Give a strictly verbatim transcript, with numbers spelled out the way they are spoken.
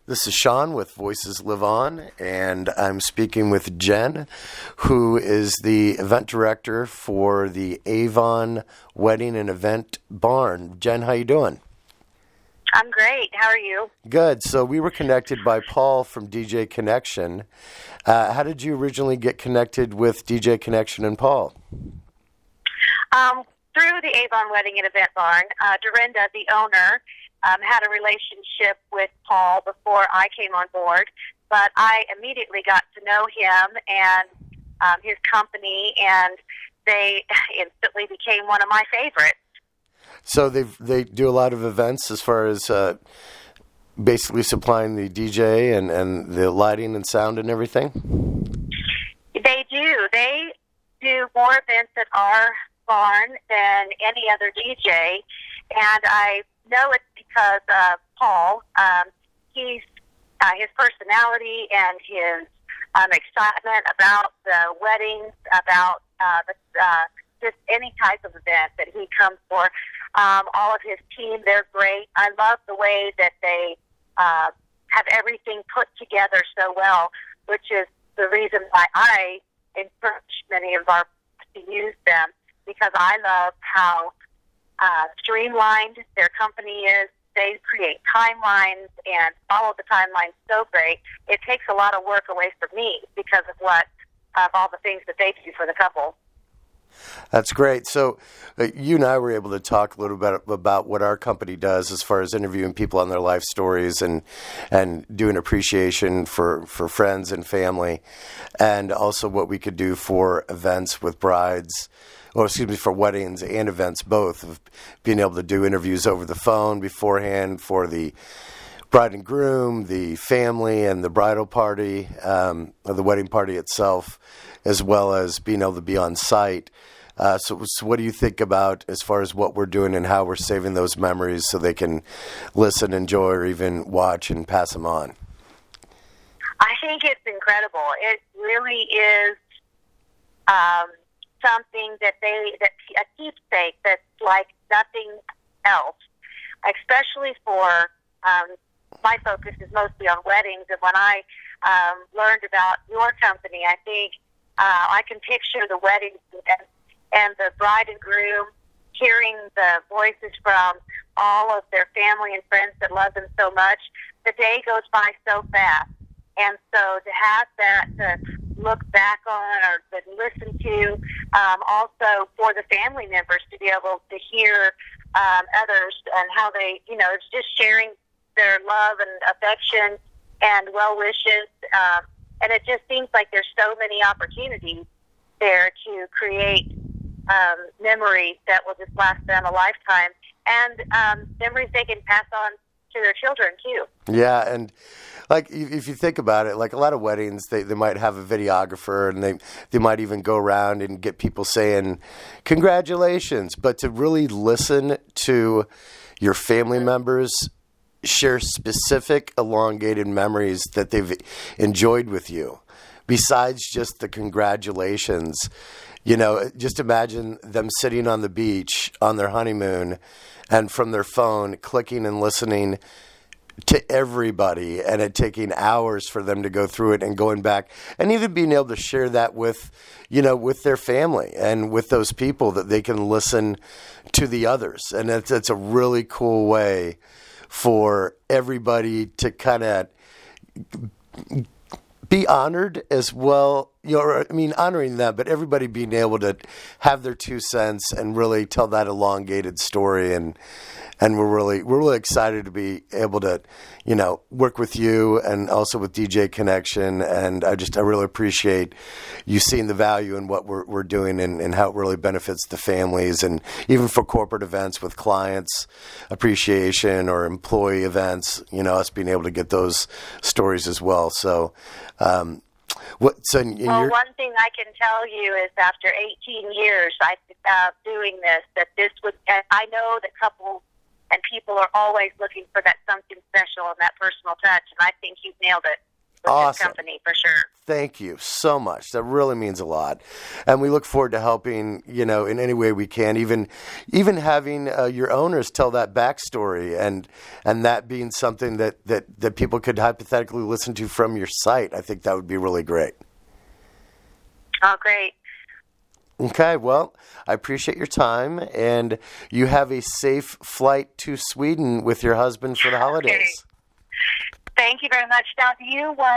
This is Sean with Voices Live On, and I'm speaking with Jen, who is the event director for the Avon Wedding and Event Barn. Jen, how you doing? I'm great. How are you? Good. So we were connected by Paul from D J Connection. Uh, how did you originally get connected with D J Connection and Paul? Um, through the Avon Wedding and Event Barn, uh, Dorinda, the owner, Um, had a relationship with Paul before I came on board, but I immediately got to know him and um, his company, and they instantly became one of my favorites. So they they do a lot of events as far as uh, basically supplying the D J and, and the lighting and sound and everything? They do. They do more events at our barn than any other D J, and I know it's because uh, Paul, um, he's uh, his personality and his um, excitement about the weddings, about uh, the, uh, just any type of event that he comes for. Um, all of his team, they're great. I love the way that they uh, have everything put together so well, which is the reason why I encourage many of our to use them, because I love how Uh, streamlined their company is. They create timelines and follow the timelines so great. It takes a lot of work away from me because of what of all the things that they do for the couple. That's great. So uh, you and I were able to talk a little bit about what our company does as far as interviewing people on their life stories and and doing appreciation for, for friends and family, and also what we could do for events with brides, or excuse me, for weddings and events, both, of being able to do interviews over the phone beforehand for the bride and groom, the family, and the bridal party, um, or the wedding party itself, as well as being able to be on site. Uh, so, so what do you think about as far as what we're doing and how we're saving those memories so they can listen, enjoy, or even watch and pass them on? I think it's incredible. It really is um, something that they, that a keepsake that's like nothing else, especially for, um, my focus is mostly on weddings. And when I um, learned about your company, I think uh, I can picture the weddings and, and the bride and groom hearing the voices from all of their family and friends that love them so much. The day goes by so fast. And so to have that to look back on or to listen to, um, also for the family members to be able to hear um, others and how they, you know, it's just sharing their love and affection and well wishes. Um, and it just seems like there's so many opportunities there to create um, memories that will just last them a lifetime, and um, memories they can pass on to their children too. Yeah, and like if you think about it, like a lot of weddings, they, they might have a videographer, and they they might even go around and get people saying congratulations. But to really listen to your family members share specific elongated memories that they've enjoyed with you, besides just the congratulations. You know, just imagine them sitting on the beach on their honeymoon and from their phone clicking and listening to everybody, and it taking hours for them to go through it and going back and even being able to share that with, you know, with their family and with those people that they can listen to the others. And it's, it's a really cool way for everybody to kind of be honored as well. You know, I mean, honoring them, but everybody being able to have their two cents and really tell that elongated story. And and we're really we're really excited to be able to, you know, work with you and also with D J Connection. And I just I really appreciate you seeing the value in what we're we're doing and, and how it really benefits the families, and even for corporate events with clients appreciation or employee events. You know, us being able to get those stories as well. So. Um, What, so in, in well, your... one thing I can tell you is after eighteen years I, uh, doing this, that this would, I know that couples and people are always looking for that something special and that personal touch, and I think you've nailed it with Awesome. this company for sure. thank you so much. That really means a lot. And we look forward to helping, you know, in any way we can, even even having uh, your owners tell that backstory and and that being something that, that, that people could hypothetically listen to from your site. I think that would be really great. Oh, great. Okay, well, I appreciate your time, and you have a safe flight to Sweden with your husband for the holidays. Okay. Thank you very much. Now, do you want